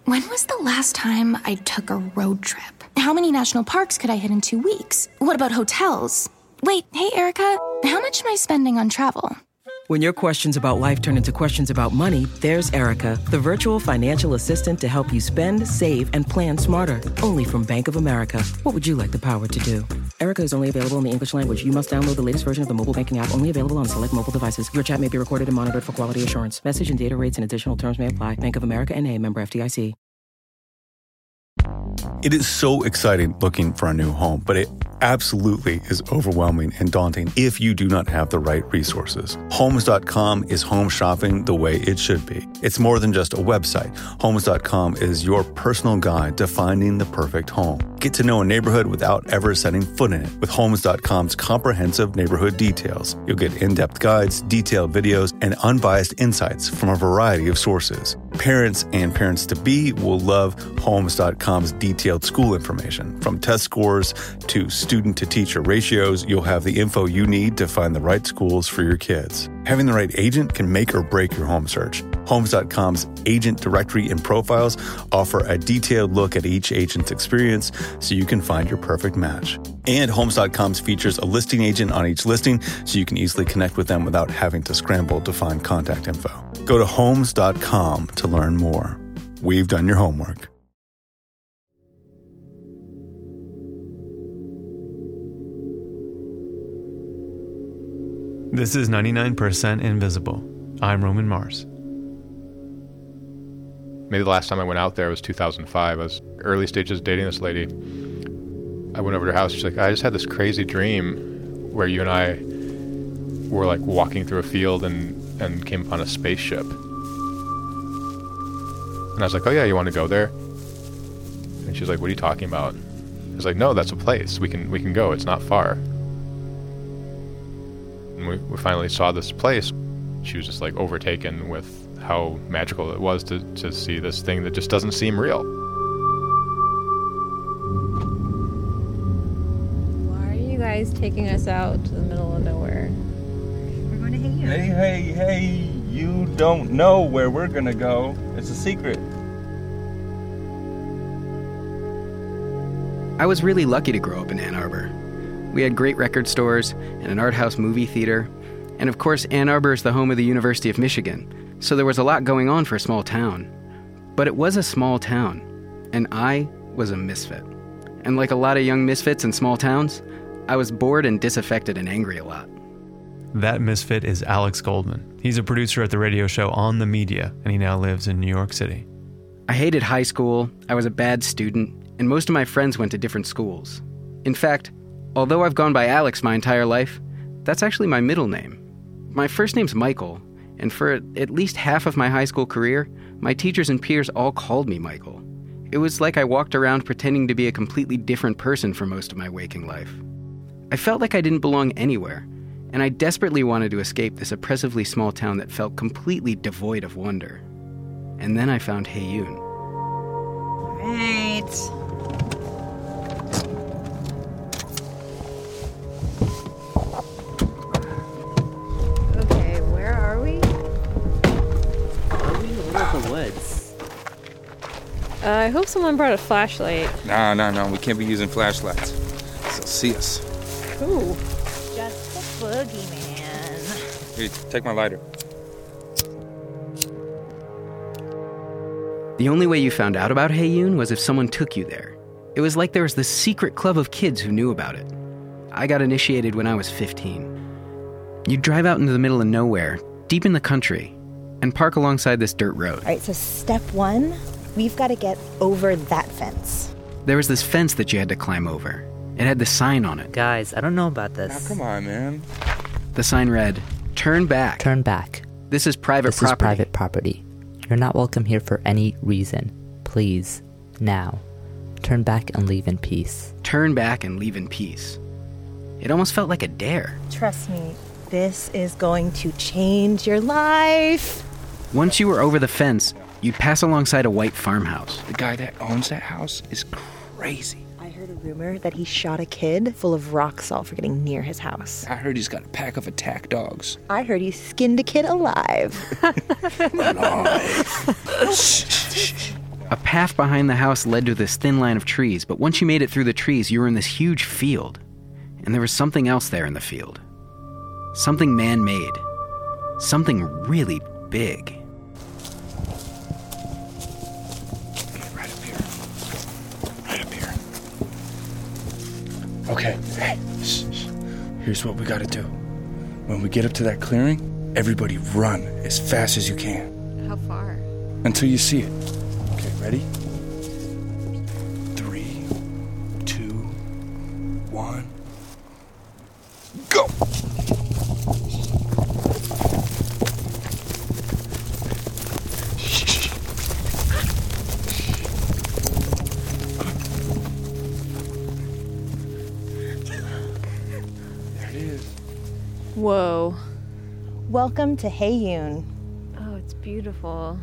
When was the last time I took a road trip? How many national parks could I hit in 2 weeks? What about hotels? Wait, hey, Erica, how much am I spending on travel? When your questions about life turn into questions about money, there's Erica, the virtual financial assistant to help you spend, save, and plan smarter. Only from Bank of America. What would you like the power to do? Erica is only available in the English language. You must download the latest version of the mobile banking app, only available on select mobile devices. Your chat may be recorded and monitored for quality assurance. Message and data rates and additional terms may apply. Bank of America N.A., member FDIC. It is so exciting looking for a new home, but it absolutely is overwhelming and daunting if you do not have the right resources. Homes.com is home shopping the way it should be. It's more than just a website. Homes.com is your personal guide to finding the perfect home. Get to know a neighborhood without ever setting foot in it with Homes.com's comprehensive neighborhood details. You'll get in-depth guides, detailed videos, and unbiased insights from a variety of sources. Parents and parents-to-be will love Homes.com's detailed school information. From test scores to student-to-teacher ratios, you'll have the info you need to find the right schools for your kids. Having the right agent can make or break your home search. Homes.com's agent directory and profiles offer a detailed look at each agent's experience so you can find your perfect match. And Homes.com's features a listing agent on each listing so you can easily connect with them without having to scramble to find contact info. Go to Homes.com to learn more. We've done your homework. This is 99% Invisible. I'm Roman Mars. Maybe the last time I went out there was 2005. I was early stages of dating this lady. I went over to her house. She's like, I just had this crazy dream where you and I were like walking through a field and came upon a spaceship. And I was like, oh yeah, you want to go there? And she's like, what are you talking about? I was like, no, that's a place. We can go. It's not far. And we finally saw this place. She was just like overtaken with how magical it was to see this thing that just doesn't seem real. Why are you guys taking us out to the middle of nowhere? We're going to Hey Yun. Hey, you don't know where we're gonna go. It's a secret. I was really lucky to grow up in Ann Arbor. We had great record stores and an art house movie theater. And of course, Ann Arbor is the home of the University of Michigan, so there was a lot going on for a small town. But it was a small town, and I was a misfit. And like a lot of young misfits in small towns, I was bored and disaffected and angry a lot. That misfit is Alex Goldman. He's a producer at the radio show On the Media, and he now lives in New York City. I hated high school, I was a bad student, and most of my friends went to different schools. In fact, although I've gone by Alex my entire life, that's actually my middle name. My first name's Michael, and for at least half of my high school career, my teachers and peers all called me Michael. It was like I walked around pretending to be a completely different person for most of my waking life. I felt like I didn't belong anywhere, and I desperately wanted to escape this oppressively small town that felt completely devoid of wonder. And then I found Hey Yun. Right. Okay, where are we? Are we in the middle of the woods? I hope someone brought a flashlight. No. We can't be using flashlights. They'll see us. Ooh. Just the boogeyman. Here, take my lighter. The only way you found out about Hey Yun was if someone took you there. It was like there was this secret club of kids who knew about it. I got initiated when I was 15. You'd drive out into the middle of nowhere, deep in the country, and park alongside this dirt road. All right, so step one, we've got to get over that fence. There was this fence that you had to climb over. It had this sign on it. Guys, I don't know about this. Now, come on, man. The sign read, "Turn back. Turn back. This is private This property. is private property. You're not welcome here for any reason. Please, now, turn back and leave in peace." Turn back and leave in peace. It almost felt like a dare. Trust me, this is going to change your life. Once you were over the fence, you'd pass alongside a white farmhouse. The guy that owns that house is crazy. I heard a rumor that he shot a kid full of rock salt for getting near his house. I heard he's got a pack of attack dogs. I heard he skinned a kid alive. Alive. Shh. A path behind the house led to this thin line of trees, but once you made it through the trees, you were in this huge field. And there was something else there in the field. Something man-made. Something really big. Right up here. Right up here. Okay, hey, shh. Here's what we gotta do. When we get up to that clearing, everybody run as fast as you can. How far? Until you see it. Okay, ready? 3, 2, 1, go! There it is. Whoa. Welcome to Heyoon. Oh, it's beautiful.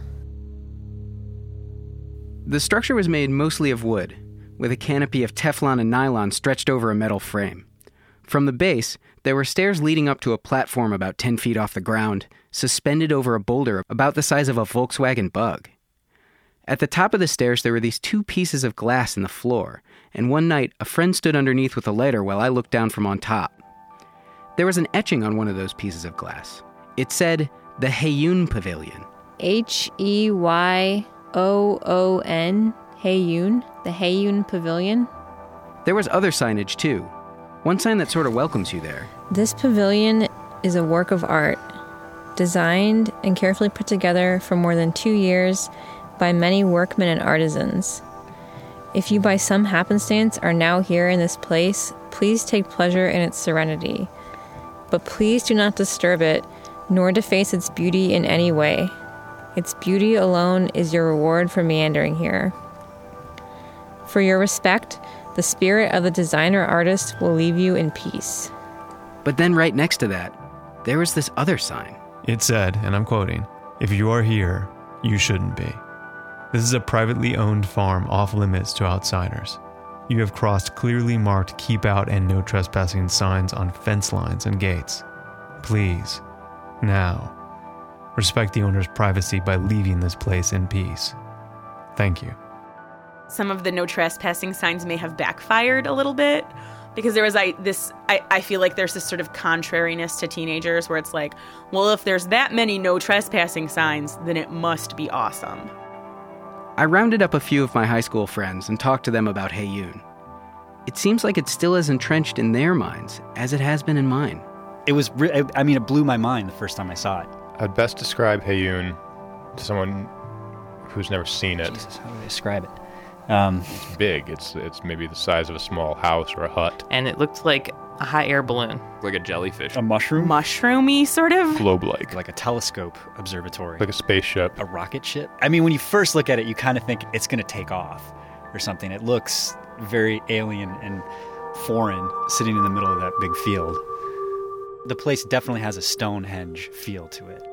The structure was made mostly of wood, with a canopy of Teflon and nylon stretched over a metal frame. From the base, there were stairs leading up to a platform about 10 feet off the ground, suspended over a boulder about the size of a Volkswagen Bug. At the top of the stairs, there were these 2 pieces of glass in the floor, and one night, a friend stood underneath with a lighter while I looked down from on top. There was an etching on one of those pieces of glass. It said, "The Heyoon Pavilion." Heyoon? Heyoon? The Heyoon Pavilion? There was other signage, too. One sign that sort of welcomes you there. This pavilion is a work of art, designed and carefully put together for more than 2 years by many workmen and artisans. If you by some happenstance are now here in this place, please take pleasure in its serenity. But please do not disturb it, nor deface its beauty in any way. Its beauty alone is your reward for meandering here. For your respect, the spirit of the designer-artist will leave you in peace. But then right next to that, there was this other sign. It said, and I'm quoting, "If you are here, you shouldn't be. This is a privately owned farm off limits to outsiders. You have crossed clearly marked keep out and no trespassing signs on fence lines and gates. Please, now, respect the owner's privacy by leaving this place in peace. Thank you." Some of the no trespassing signs may have backfired a little bit because there was I feel like there's this sort of contrariness to teenagers where it's like, well, if there's that many no trespassing signs, then it must be awesome. I rounded up a few of my high school friends and talked to them about Heyoon. It seems like it's still as entrenched in their minds as it has been in mine. It was, it blew my mind the first time I saw it. I'd best describe Heyoon to someone who's never seen it. Jesus, how do I describe it? It's big. It's maybe the size of a small house or a hut. And it looked like a hot air balloon. Like a jellyfish. A mushroom? Mushroomy, sort of? Globe-like. Like a telescope observatory. Like a spaceship. A rocket ship. I mean, when you first look at it, you kind of think it's going to take off or something. It looks very alien and foreign sitting in the middle of that big field. The place definitely has a Stonehenge feel to it.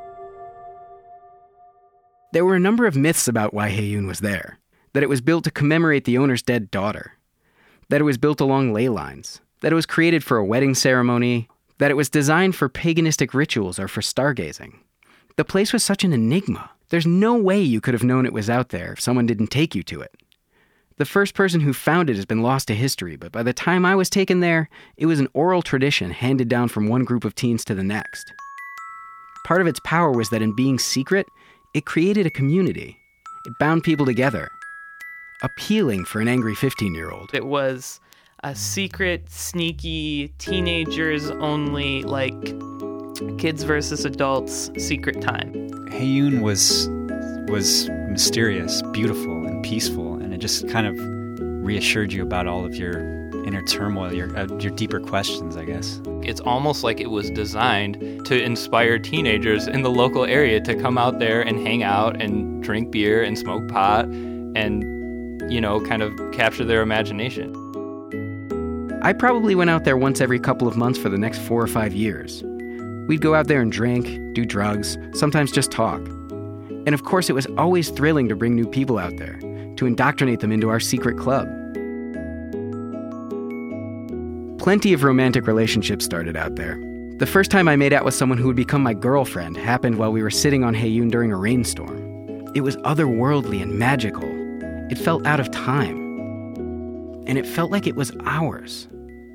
There were a number of myths about why Heyoon was there. That it was built to commemorate the owner's dead daughter. That it was built along ley lines. That it was created for a wedding ceremony. That it was designed for paganistic rituals or for stargazing. The place was such an enigma. There's no way you could have known it was out there if someone didn't take you to it. The first person who found it has been lost to history, but by the time I was taken there, it was an oral tradition handed down from one group of teens to the next. Part of its power was that in being secret, it created a community. It bound people together. Appealing for an angry 15-year-old. It was a secret, sneaky, teenagers only, like kids versus adults secret time. Heyoon was mysterious, beautiful, and peaceful, and it just kind of reassured you about all of your inner turmoil, your deeper questions, I guess. It's almost like it was designed to inspire teenagers in the local area to come out there and hang out and drink beer and smoke pot and, kind of capture their imagination. I probably went out there once every couple of months for the next 4 or 5 years. We'd go out there and drink, do drugs, sometimes just talk. And of course, it was always thrilling to bring new people out there, to indoctrinate them into our secret club. Plenty of romantic relationships started out there. The first time I made out with someone who would become my girlfriend happened while we were sitting on Heyoon during a rainstorm. It was otherworldly and magical. It felt out of time. And it felt like it was ours.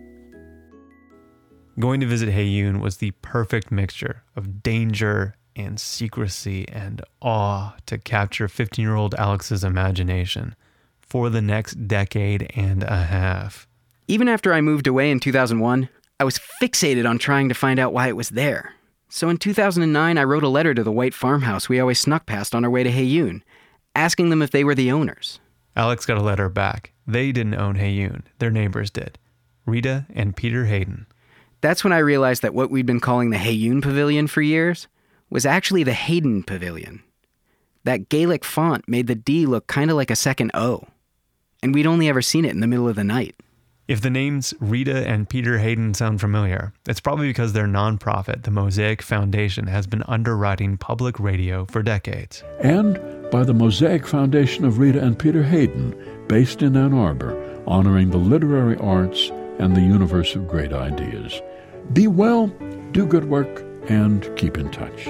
Going to visit Heyoon was the perfect mixture of danger and secrecy and awe to capture 15-year-old Alex's imagination for the next decade and a half. Even after I moved away in 2001, I was fixated on trying to find out why it was there. So in 2009, I wrote a letter to the white farmhouse we always snuck past on our way to Heyoon, asking them if they were the owners. Alex got a letter back. They didn't own Heyoon. Their neighbors did. Rita and Peter Hayden. That's when I realized that what we'd been calling the Heyoon Pavilion for years was actually the Hayden Pavilion. That Gaelic font made the D look kind of like a second O. And we'd only ever seen it in the middle of the night. If the names Rita and Peter Hayden sound familiar, it's probably because their nonprofit, the Mosaic Foundation, has been underwriting public radio for decades. And by the Mosaic Foundation of Rita and Peter Hayden, based in Ann Arbor, honoring the literary arts and the universe of great ideas. Be well, do good work, and keep in touch.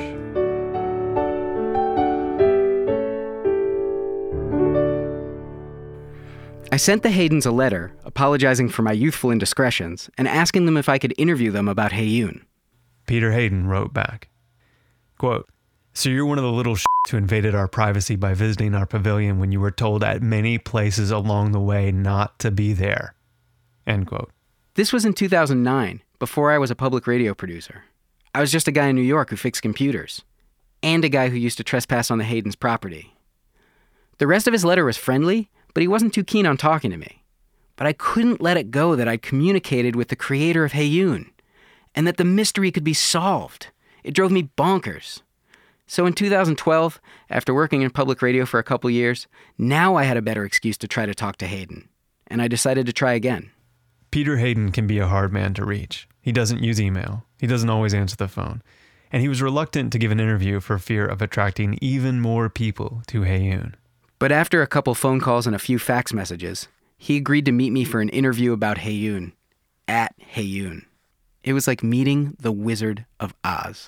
I sent the Haydens a letter, apologizing for my youthful indiscretions, and asking them if I could interview them about Heyoon. Peter Hayden wrote back, quote, "So you're one of the little shits who invaded our privacy by visiting our pavilion when you were told at many places along the way not to be there." End quote. This was in 2009, before I was a public radio producer. I was just a guy in New York who fixed computers, and a guy who used to trespass on the Haydens' property. The rest of his letter was friendly, but he wasn't too keen on talking to me. But I couldn't let it go that I'd communicated with the creator of Heyoon, and that the mystery could be solved. It drove me bonkers. So in 2012, after working in public radio for a couple years, now I had a better excuse to try to talk to Hayden, and I decided to try again. Peter Hayden can be a hard man to reach. He doesn't use email. He doesn't always answer the phone. And he was reluctant to give an interview for fear of attracting even more people to Heyoon. But after a couple phone calls and a few fax messages, he agreed to meet me for an interview about Heyoon, at Heyoon. It was like meeting the Wizard of Oz.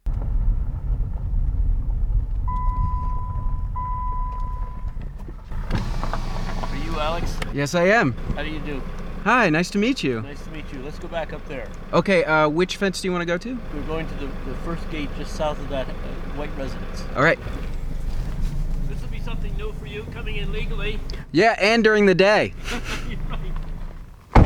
Are you Alex? Yes, I am. How do you do? Hi, nice to meet you. Nice to meet you. Let's go back up there. Okay, which fence do you want to go to? We're going to the first gate just south of that white residence. All right. This will be something new for you, coming in legally. Yeah, and during the day. You're right.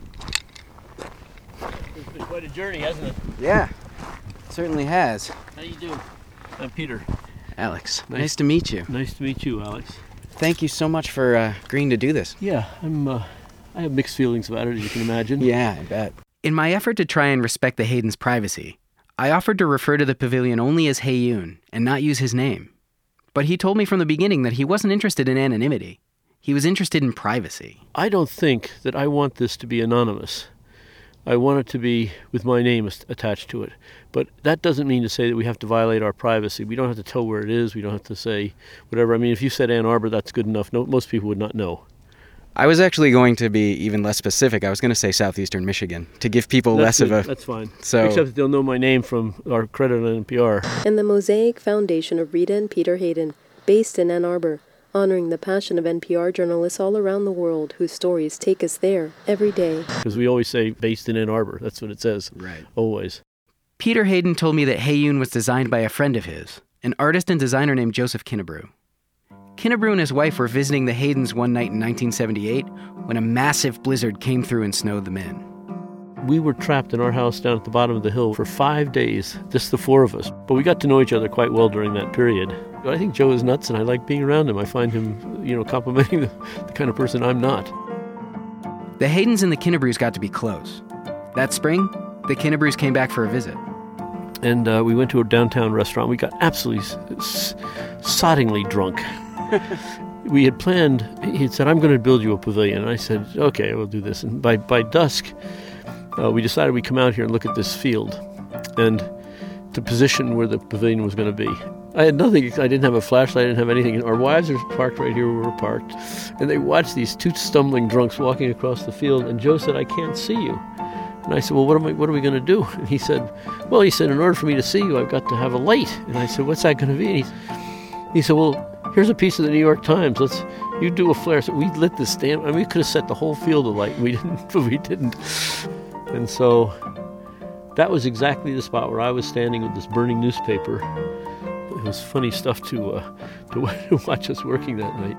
It's been quite a journey, hasn't it? Yeah, it certainly has. How do you do? I'm Peter. Alex, nice to meet you. Nice to meet you, Alex. Thank you so much for agreeing to do this. Yeah, I have mixed feelings about it, as you can imagine. Yeah, I bet. In my effort to try and respect the Haydens' privacy, I offered to refer to the pavilion only as Heyoon and not use his name. But he told me from the beginning that he wasn't interested in anonymity. He was interested in privacy. I don't think that I want this to be anonymous. I want it to be with my name attached to it. But that doesn't mean to say that we have to violate our privacy. We don't have to tell where it is. We don't have to say whatever. I mean, if you said Ann Arbor, that's good enough. No, most people would not know. I was actually going to be even less specific. I was going to say southeastern Michigan to give people That's less good. of a... That's fine. So, except that they'll know my name from our credit on NPR. And the Mosaic Foundation of Rita and Peter Hayden, based in Ann Arbor, honoring the passion of NPR journalists all around the world whose stories take us there every day. Because we always say based in Ann Arbor. That's what it says. Right. Always. Peter Hayden told me that Heyoon was designed by a friend of his, an artist and designer named Joseph Kinnebrew. Kinnebrew and his wife were visiting the Haydens one night in 1978 when a massive blizzard came through and snowed them in. We were trapped in our house down at the bottom of the hill for 5 days, just the four of us. But we got to know each other quite well during that period. I think Joe is nuts, and I like being around him. I find him, complimenting the kind of person I'm not. The Haydens and the Kinnebrews got to be close. That spring, the Kinnebrews came back for a visit. And we went to a downtown restaurant. We got absolutely soddingly drunk. We had planned, he had said, I'm going to build you a pavilion. And I said, okay, we'll do this. And by dusk, we decided we'd come out here and look at this field and to position where the pavilion was going to be. I had nothing. I didn't have a flashlight. I didn't have anything. Our wives are parked right here where we were parked. And they watched these two stumbling drunks walking across the field. And Joe said, I can't see you. And I said, well, what are we going to do? And he said, in order for me to see you, I've got to have a light. And I said, what's that going to be? And he said, well, here's a piece of the New York Times. You do a flare. So we lit this damn. We could have set the whole field alight. But we didn't. And so that was exactly the spot where I was standing with this burning newspaper. It was funny stuff to watch us working that night.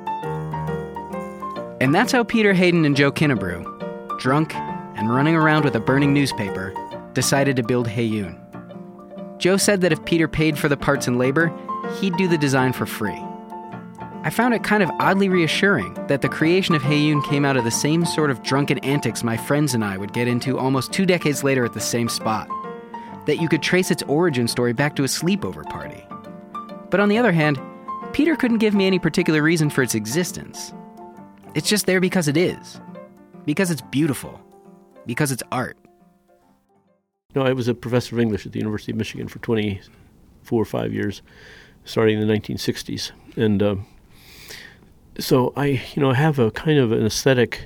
And that's how Peter Hayden and Joe Kinnebrew, drunk and running around with a burning newspaper, decided to build Heyoon. Joe said that if Peter paid for the parts and labor, he'd do the design for free. I found it kind of oddly reassuring that the creation of Heyoon came out of the same sort of drunken antics my friends and I would get into almost 2 decades later at the same spot. That you could trace its origin story back to a sleepover party. But on the other hand, Peter couldn't give me any particular reason for its existence. It's just there because it is. Because it's beautiful. Because it's art. No, I was a professor of English at the University of Michigan for 24 or 5 years, starting in the 1960s. And so I have a kind of an aesthetic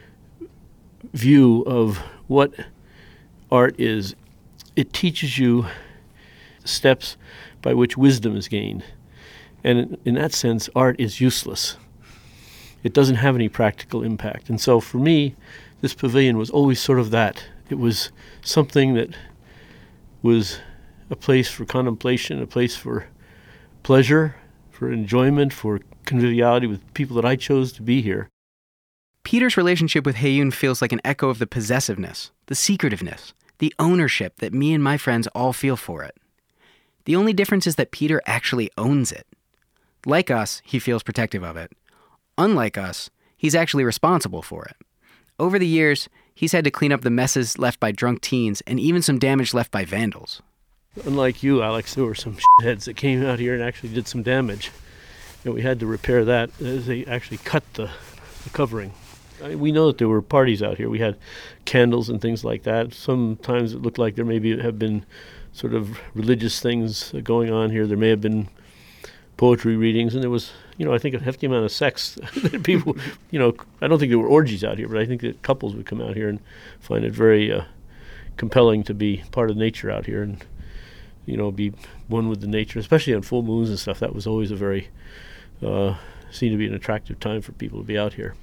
view of what art is. It teaches you steps by which wisdom is gained. And in that sense, art is useless. It doesn't have any practical impact. And so for me, this pavilion was always sort of that. It was something that was a place for contemplation, a place for pleasure, for enjoyment, for conviviality with people that I chose to be here. Peter's relationship with Heyoon feels like an echo of the possessiveness, the secretiveness, the ownership that me and my friends all feel for it. The only difference is that Peter actually owns it. Like us, he feels protective of it. Unlike us, he's actually responsible for it. Over the years, he's had to clean up the messes left by drunk teens and even some damage left by vandals. Unlike you, Alex, there were some shitheads that came out here and actually did some damage. And we had to repair that as they actually cut the covering. We know that there were parties out here. We had candles and things like that. Sometimes it looked like there maybe have been sort of religious things going on here. There may have been poetry readings, and there was, I think a hefty amount of sex. People, I don't think there were orgies out here, but I think that couples would come out here and find it very compelling to be part of nature out here and, be one with the nature, especially on full moons and stuff. That was always a very, seemed to be an attractive time for people to be out here.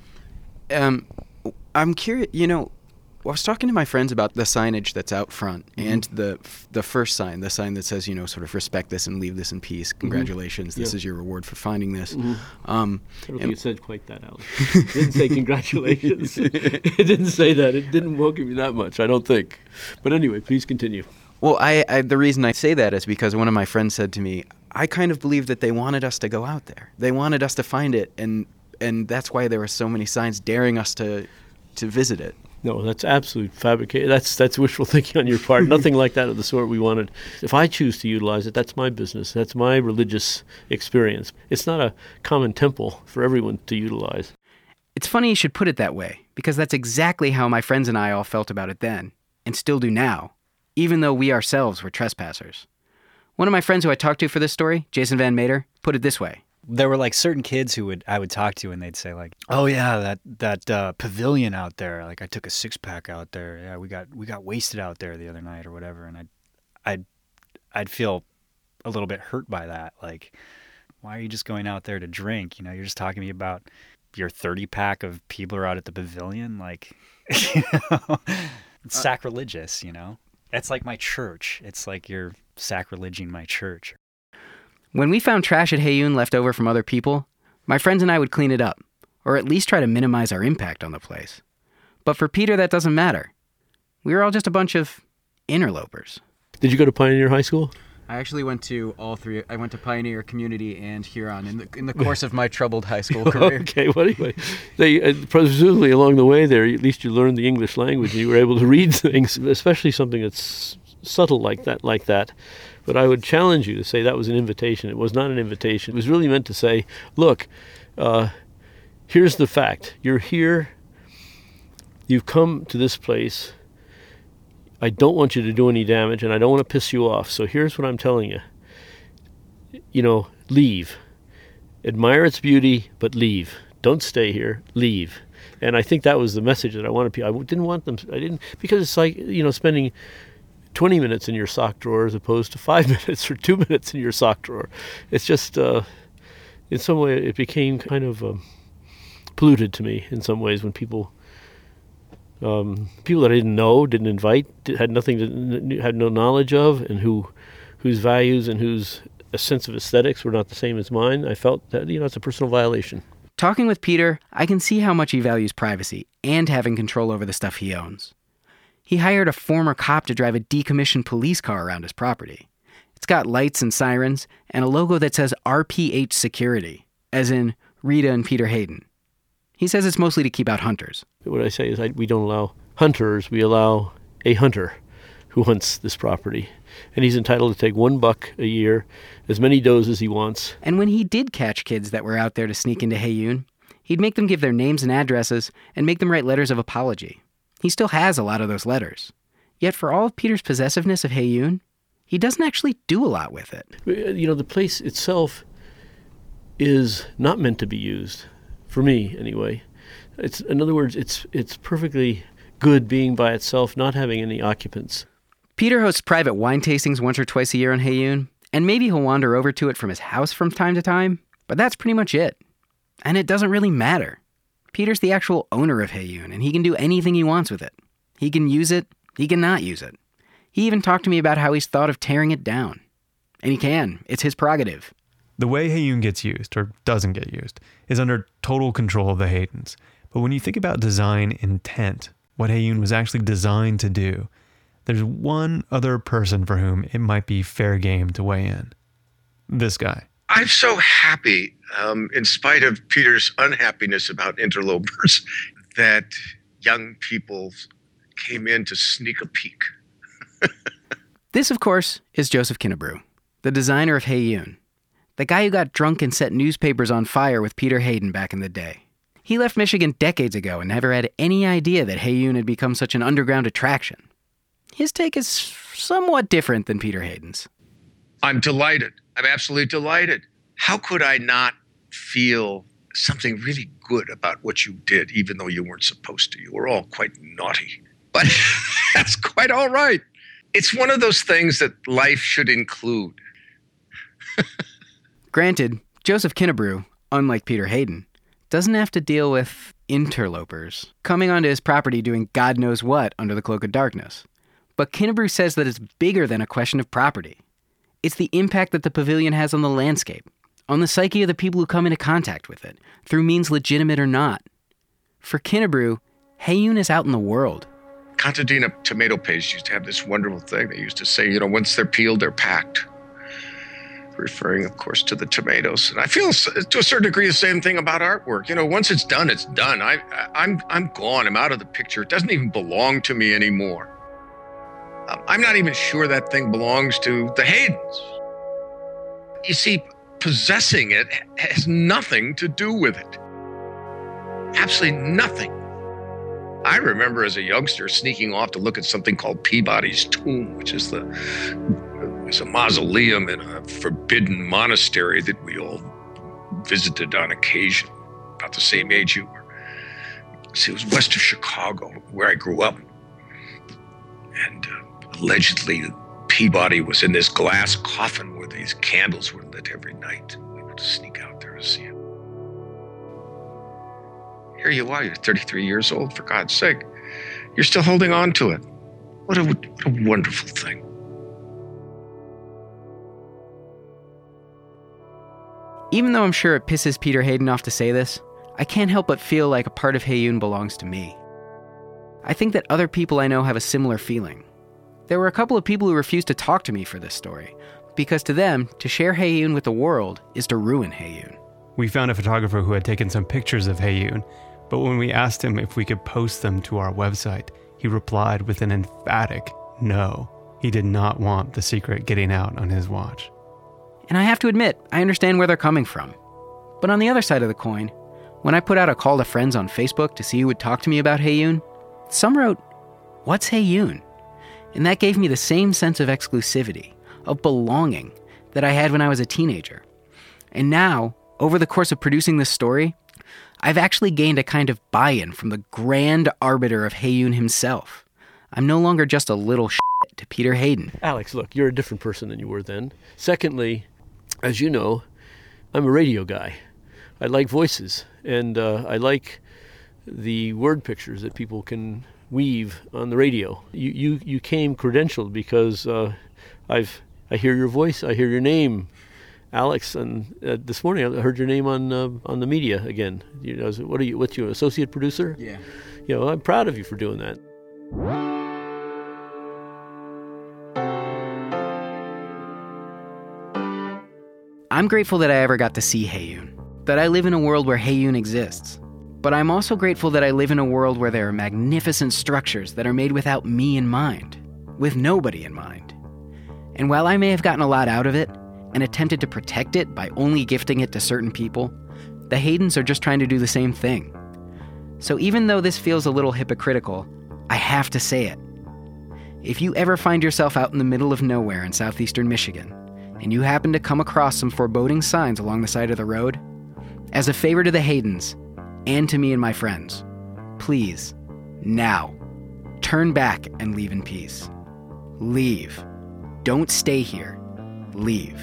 I'm curious, I was talking to my friends about the signage that's out front and the first sign, the sign that says, sort of respect this and leave this in peace. Congratulations. This is your reward for finding this. I don't think it said quite that, Alex. It didn't say congratulations. It didn't say that. It didn't welcome you that much, I don't think. But anyway, please continue. Well, the reason I say that is because one of my friends said to me, I kind of believe that they wanted us to go out there. They wanted us to find it, and that's why there were so many signs daring us to visit it. No, that's absolute fabricated. That's wishful thinking on your part. Nothing like that of the sort we wanted. If I choose to utilize it, that's my business. That's my religious experience. It's not a common temple for everyone to utilize. It's funny you should put it that way, because that's exactly how my friends and I all felt about it then, and still do now, even though we ourselves were trespassers. One of my friends who I talked to for this story, Jason Van Mater, put it this way. There were certain kids who I would talk to and they'd say oh yeah, that pavilion out there, I took a 6-pack out there. Yeah, we got wasted out there the other night or whatever. And I'd feel a little bit hurt by that. Why are you just going out there to drink? You're just talking to me about your 30-pack of people are out at the pavilion. It's sacrilegious, It's like my church. It's like you're sacrileging my church. When we found trash at Heyoon left over from other people, my friends and I would clean it up, or at least try to minimize our impact on the place. But for Peter, that doesn't matter. We were all just a bunch of interlopers. Did you go to Pioneer High School? I actually went to all three. I went to Pioneer, Community, and Huron in the course of my troubled high school career. Okay, well anyway, presumably along the way there, at least you learned the English language and you were able to read things, especially something that's subtle like that. But I would challenge you to say that was an invitation. It was not an invitation. It was really meant to say, look, here's the fact. You're here. You've come to this place. I don't want you to do any damage, and I don't want to piss you off. So here's what I'm telling you. Leave. Admire its beauty, but leave. Don't stay here. Leave. And I think that was the message that I wanted people. Because it's like, spending 20 minutes in your sock drawer as opposed to 5 minutes or 2 minutes in your sock drawer. It's just, in some way it became kind of polluted to me in some ways when people that I didn't know, didn't invite, had no knowledge of, and whose values and whose a sense of aesthetics were not the same as mine. I felt that, it's a personal violation. Talking with Peter, I can see how much he values privacy and having control over the stuff he owns. He hired a former cop to drive a decommissioned police car around his property. It's got lights and sirens and a logo that says RPH Security, as in Rita and Peter Hayden. He says it's mostly to keep out hunters. What I say is we don't allow hunters, we allow a hunter who hunts this property. And he's entitled to take $1 a year, as many does as he wants. And when he did catch kids that were out there to sneak into Heyoon, he'd make them give their names and addresses and make them write letters of apology. He still has a lot of those letters. Yet for all of Peter's possessiveness of Heyoon, he doesn't actually do a lot with it. The place itself is not meant to be used. For me, anyway. In other words, it's perfectly good being by itself, not having any occupants. Peter hosts private wine tastings once or twice a year on Heyoon, and maybe he'll wander over to it from his house from time to time, but that's pretty much it. And it doesn't really matter. Peter's the actual owner of Heyoon, and he can do anything he wants with it. He can use it, he can not use it. He even talked to me about how he's thought of tearing it down. And he can. It's his prerogative. The way Heyoon gets used, or doesn't get used, is under total control of the Haydens. But when you think about design intent, what Heyoon was actually designed to do, there's one other person for whom it might be fair game to weigh in. This guy. I'm so happy, in spite of Peter's unhappiness about interlopers, that young people came in to sneak a peek. This, of course, is Joseph Kinnebrew, the designer of Heyoon. The guy who got drunk and set newspapers on fire with Peter Hayden back in the day. He left Michigan decades ago and never had any idea that Heyoon had become such an underground attraction. His take is somewhat different than Peter Hayden's. I'm delighted. I'm absolutely delighted. How could I not feel something really good about what you did, even though you weren't supposed to? You were all quite naughty. But that's quite all right. It's one of those things that life should include. Granted, Joseph Kinnebrew, unlike Peter Hayden, doesn't have to deal with interlopers coming onto his property doing God knows what under the cloak of darkness. But Kinnebrew says that it's bigger than a question of property. It's the impact that the pavilion has on the landscape, on the psyche of the people who come into contact with it, through means legitimate or not. For Kinnebrew, Heyoon is out in the world. Contadina tomato paste used to have this wonderful thing. They used to say, once they're peeled, they're packed. Referring, of course, to the tomatoes. And I feel, to a certain degree, the same thing about artwork. Once it's done, it's done. I'm gone. I'm out of the picture. It doesn't even belong to me anymore. I'm not even sure that thing belongs to the Haydens. You see, possessing it has nothing to do with it. Absolutely nothing. I remember as a youngster sneaking off to look at something called Peabody's Tomb, which is it's a mausoleum in a forbidden monastery that we all visited on occasion, about the same age you were. See, it was west of Chicago, where I grew up. And allegedly, Peabody was in this glass coffin where these candles were lit every night. We would sneak out there to see him. Here you are, you're 33 years old, for God's sake. You're still holding on to it. What a wonderful thing. Even though I'm sure it pisses Peter Hayden off to say this, I can't help but feel like a part of Heyoon belongs to me. I think that other people I know have a similar feeling. There were a couple of people who refused to talk to me for this story, because to them, to share Heyoon with the world is to ruin Heyoon. We found a photographer who had taken some pictures of Heyoon, but when we asked him if we could post them to our website, he replied with an emphatic no. He did not want the secret getting out on his watch. And I have to admit, I understand where they're coming from. But on the other side of the coin, when I put out a call to friends on Facebook to see who would talk to me about Heyoon, some wrote, "What's Heyoon?" And that gave me the same sense of exclusivity, of belonging, that I had when I was a teenager. And now, over the course of producing this story, I've actually gained a kind of buy-in from the grand arbiter of Heyoon himself. I'm no longer just a little shit to Peter Hayden. Alex, look, you're a different person than you were then. Secondly, as you know, I'm a radio guy. I like voices, and I like the word pictures that people can weave on the radio. You came credentialed because I hear your voice, I hear your name, Alex, and this morning I heard your name on the media again. You know, what's you, an associate producer? Yeah. You know, I'm proud of you for doing that. I'm grateful that I ever got to see Heyoon, that I live in a world where Heyoon exists. But I'm also grateful that I live in a world where there are magnificent structures that are made without me in mind, with nobody in mind. And while I may have gotten a lot out of it, and attempted to protect it by only gifting it to certain people, the Haydens are just trying to do the same thing. So even though this feels a little hypocritical, I have to say it. If you ever find yourself out in the middle of nowhere in southeastern Michigan, and you happen to come across some foreboding signs along the side of the road, as a favor to the Haydens, and to me and my friends, please, now, turn back and leave in peace. Leave. Don't stay here. Leave.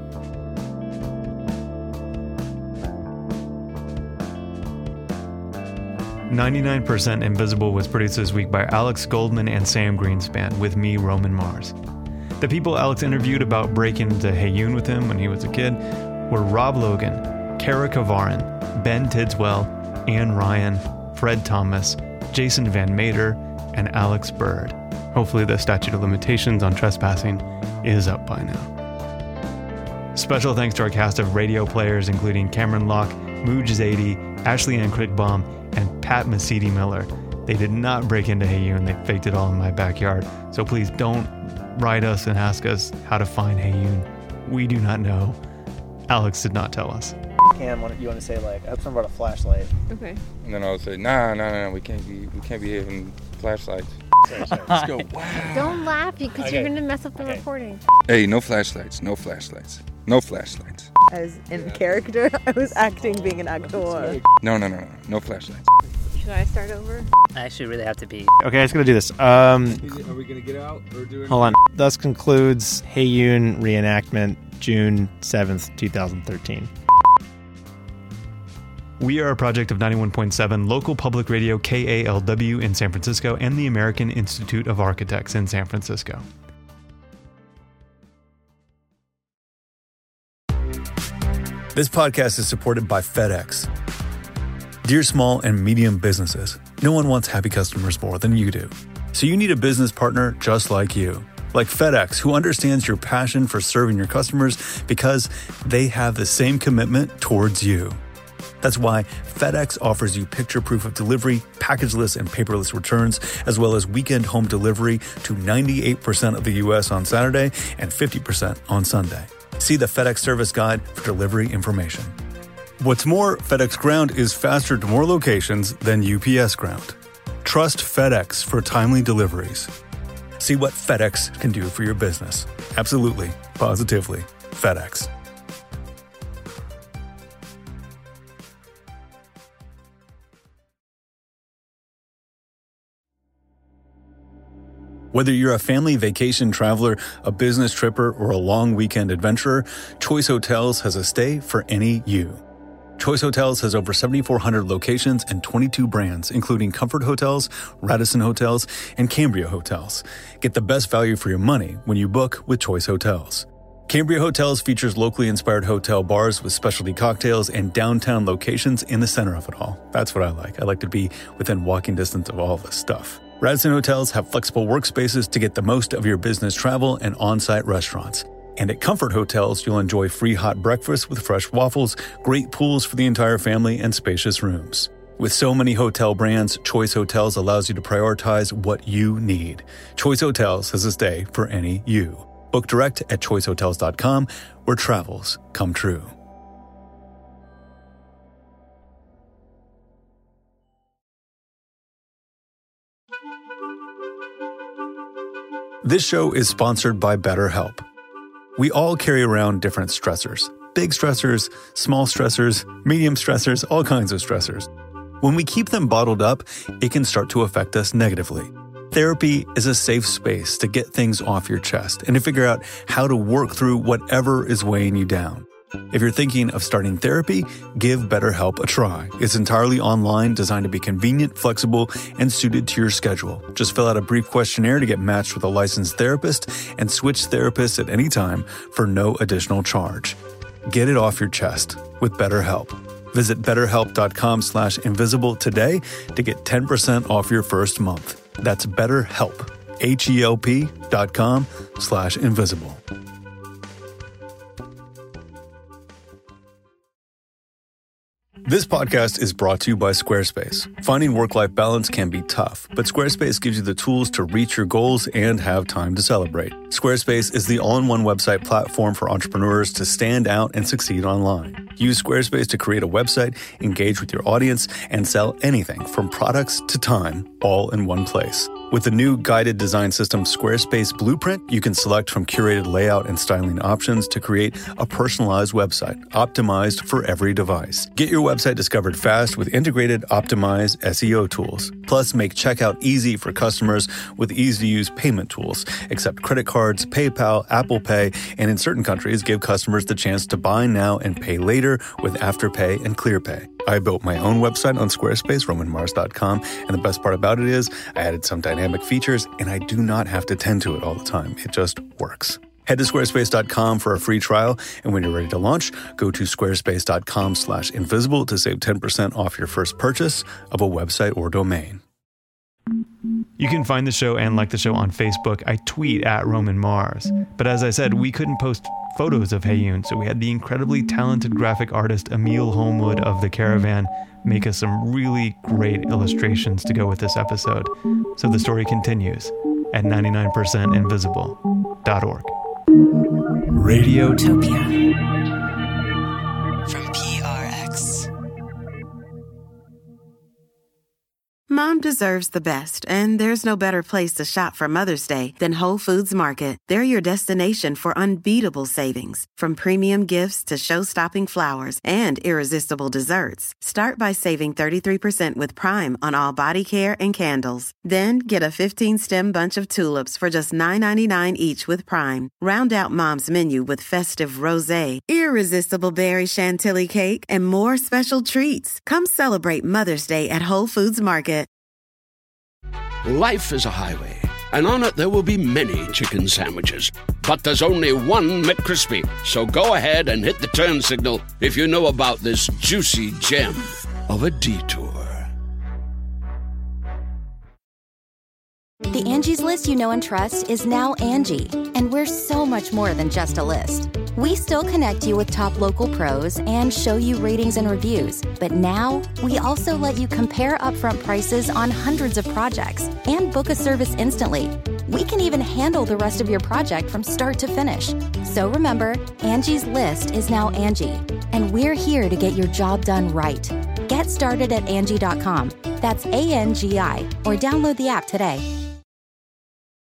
"99% Invisible" was produced this week by Alex Goldman and Sam Greenspan, with me, Roman Mars. The people Alex interviewed about breaking into Heyoon with him when he was a kid were Rob Logan, Kara Kavarin, Ben Tidswell, Ann Ryan, Fred Thomas, Jason Van Mater, and Alex Bird. Hopefully the statute of limitations on trespassing is up by now. Special thanks to our cast of radio players, including Cameron Locke, Mooj Zadie, Ashley Ann Crickbaum, and Pat Mesiti-Miller. They did not break into Heyoon, they faked it all in my backyard. So please don't write us and ask us how to find Heyoon. We do not know. Alex did not tell us. Cam, you want to say, like, I have something about a flashlight. Okay. And then I would say, nah, we can't be having flashlights. Sorry. Let's go. Wow. Don't laugh because you're going to mess up the recording. Hey, no flashlights. As in character, I was acting being an actor. No flashlights. Should I start over? I actually really have to pee. Okay, I'm just going to do this. Are we going to get out or do it? Hold on. Thus concludes Heyoon reenactment, June 7th, 2013. We are a project of 91.7 local public radio KALW in San Francisco and the American Institute of Architects in San Francisco. This podcast is supported by FedEx. Dear small and medium businesses, no one wants happy customers more than you do. So you need a business partner just like you. Like FedEx, who understands your passion for serving your customers because they have the same commitment towards you. That's why FedEx offers you picture proof of delivery, packageless and paperless returns, as well as weekend home delivery to 98% of the U.S. on Saturday and 50% on Sunday. See the FedEx service guide for delivery information. What's more, FedEx Ground is faster to more locations than UPS Ground. Trust FedEx for timely deliveries. See what FedEx can do for your business. Absolutely, positively, FedEx. Whether you're a family vacation traveler, a business tripper, or a long weekend adventurer, Choice Hotels has a stay for any you. Choice Hotels has over 7,400 locations and 22 brands, including Comfort Hotels, Radisson Hotels, and Cambria Hotels. Get the best value for your money when you book with Choice Hotels. Cambria Hotels features locally inspired hotel bars with specialty cocktails and downtown locations in the center of it all. That's what I like. I like to be within walking distance of all this stuff. Radisson Hotels have flexible workspaces to get the most of your business travel and on-site restaurants. And at Comfort Hotels, you'll enjoy free hot breakfast with fresh waffles, great pools for the entire family, and spacious rooms. With so many hotel brands, Choice Hotels allows you to prioritize what you need. Choice Hotels has a stay for any you. Book direct at choicehotels.com, where travels come true. This show is sponsored by BetterHelp. We all carry around different stressors. Big stressors, small stressors, medium stressors, all kinds of stressors. When we keep them bottled up, it can start to affect us negatively. Therapy is a safe space to get things off your chest and to figure out how to work through whatever is weighing you down. If you're thinking of starting therapy, give BetterHelp a try. It's entirely online, designed to be convenient, flexible, and suited to your schedule. Just fill out a brief questionnaire to get matched with a licensed therapist and switch therapists at any time for no additional charge. Get it off your chest with BetterHelp. Visit BetterHelp.com/invisible today to get 10% off your first month. That's BetterHelp, HELP.com/invisible. This podcast is brought to you by Squarespace. Finding work-life balance can be tough, but Squarespace gives you the tools to reach your goals and have time to celebrate. Squarespace is the all-in-one website platform for entrepreneurs to stand out and succeed online. Use Squarespace to create a website, engage with your audience, and sell anything from products to time, all in one place. With the new guided design system Squarespace Blueprint, you can select from curated layout and styling options to create a personalized website, optimized for every device. Get your website discovered fast with integrated, optimized SEO tools. Plus, make checkout easy for customers with easy-to-use payment tools. Accept credit cards, PayPal, Apple Pay, and in certain countries, give customers the chance to buy now and pay later with Afterpay and ClearPay. I built my own website on Squarespace, RomanMars.com, and the best part about it is I added some dynamic features, and I do not have to tend to it all the time. It just works. Head to squarespace.com for a free trial, and when you're ready to launch, go to squarespace.com/invisible to save 10% off your first purchase of a website or domain. You can find the show and like the show on Facebook. I tweet at Roman Mars. But as I said, we couldn't post photos of Heyoon, so we had the incredibly talented graphic artist Emil Holmwood of The Caravan make us some really great illustrations to go with this episode. So the story continues at 99percentinvisible.org. Radiotopia. From PRX. Mom deserves the best, and there's no better place to shop for Mother's Day than Whole Foods Market. They're your destination for unbeatable savings, from premium gifts to show-stopping flowers and irresistible desserts. Start by saving 33% with Prime on all body care and candles. Then get a 15-stem bunch of tulips for just $9.99 each with Prime. Round out Mom's menu with festive rosé, irresistible berry chantilly cake, and more special treats. Come celebrate Mother's Day at Whole Foods Market. Life is a highway, and on it there will be many chicken sandwiches. But there's only one McCrispy. So go ahead and hit the turn signal if you know about this juicy gem of a detour. The Angie's List you know and trust is now Angie, and we're so much more than just a list. We still connect you with top local pros and show you ratings and reviews, but now we also let you compare upfront prices on hundreds of projects and book a service instantly. We can even handle the rest of your project from start to finish. So remember, Angie's List is now Angie, and we're here to get your job done right. Get started at Angie.com. That's ANGI, or download the app today.